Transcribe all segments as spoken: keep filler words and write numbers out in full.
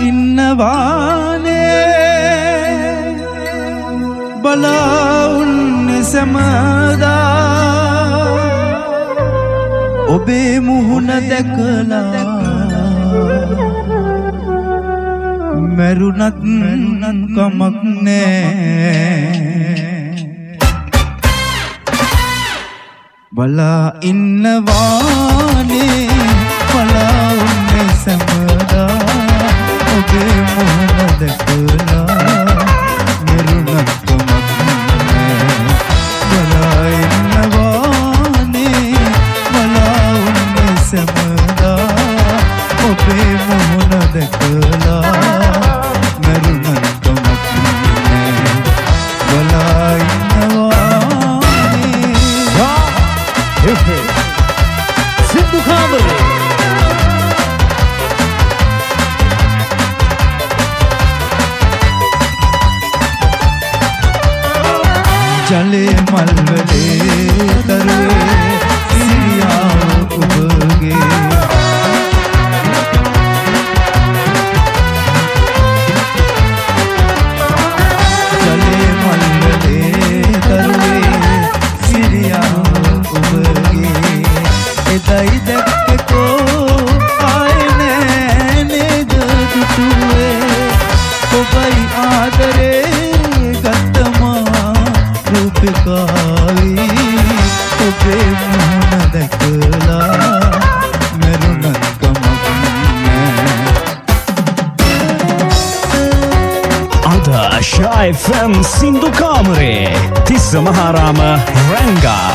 ඉන්නවානේ බලවුන් සමදා ඔබේ මුහුණ දැකලා මරුණත් කමක් නෑ බලා ඉන්නවානේ බලවුන් සමදා ඔබේ මුහුණ දැකලා මරුණත් ඔබේ මොහොන දැකලා මරුණත් කමක් නෑ බලා ඉන්නවානේ සින්දු කාමරේ ජලේ මල්වලේ දරුවේ සිරියාව ඔබගේ එදයි දැක්කෝ ආයේ නේද දුටුවේ ඔබයි ආදරේ ගත්තමා රූපකාවී ඔබේ මුහුණ දැකලා මරුණත් කමක් නෑ අද ශා එෆ් එම් සින්දු කාමරේ තිස්ස මහාරාම රංගා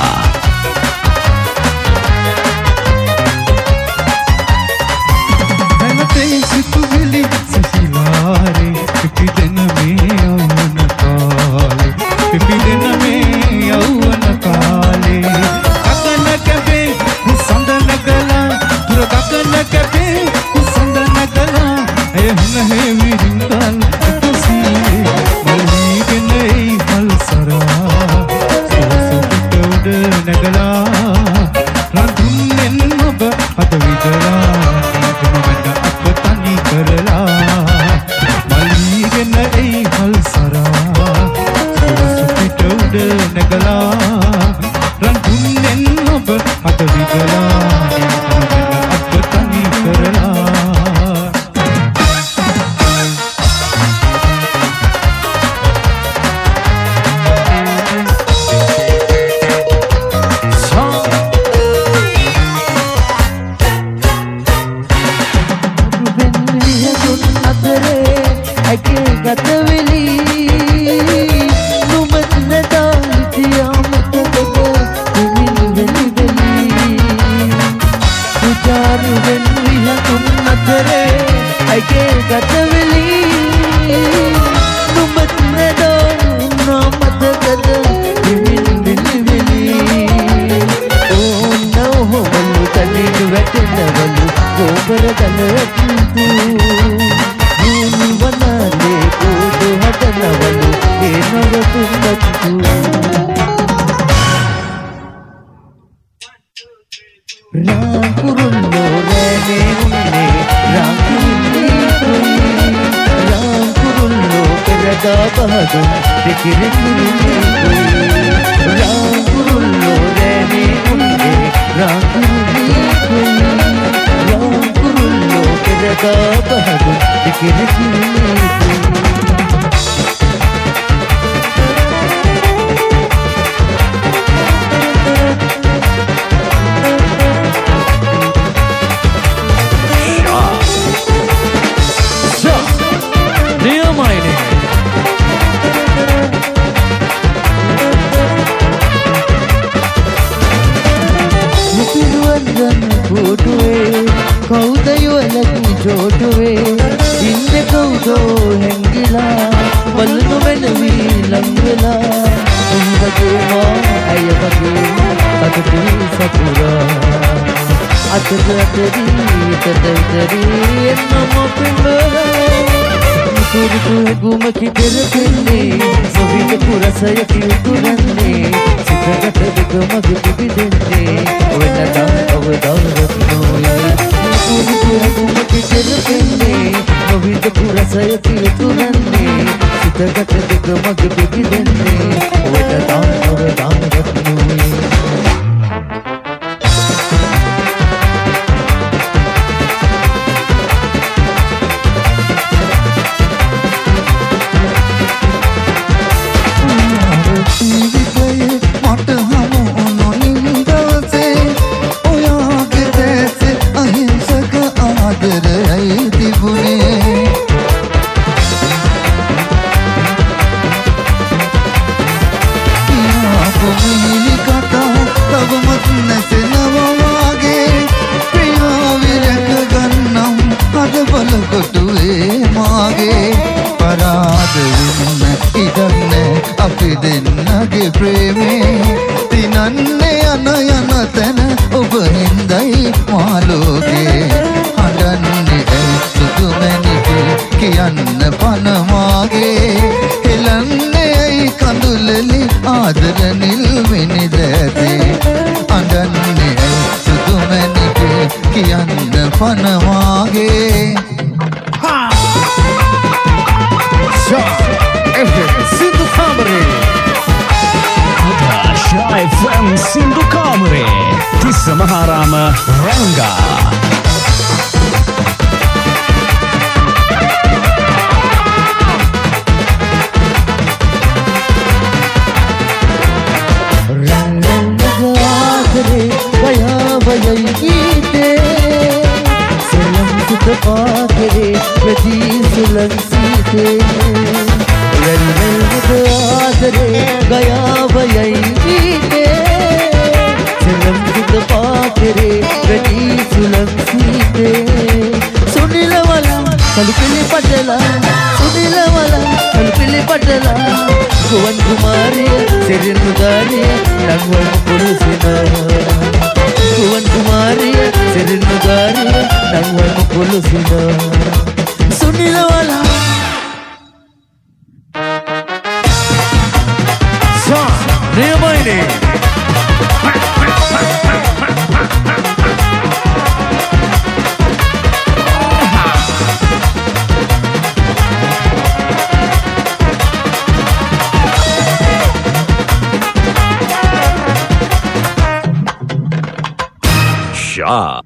With the යන යන තැන ඔබ හින්දයි මාලෝකේ හඬන්නේ ඇයි සුදු මැණිකේ කියන්න පන මාගේ හෙලන්නේ ඇයි කඳුලලි ආදර නිල් මිනි දැතේ හඬන්නේ ඇයි සුදු මැණිකේ කියන්න පන මාගේ Sindhu Kamare Shai from Sindhu Kamare Tissa Maharama Ranga Rangagare Gaya Vayai Geete Salam Sutta Paakare Yadi Sulan Seete Rangagare Gaya Vayai Geete Salam Sutta Paakare Yadi Sulan Seete Sunila Wala Kalupili Patala Sunila Wala Kalupili Patala Kuwan Kumariya Serenu Dariya Nangwan Pulusina Kuwan Kumariya Serenu Dariya Nangwan Pulusina Sunila Wala Sa Niyamaini Shah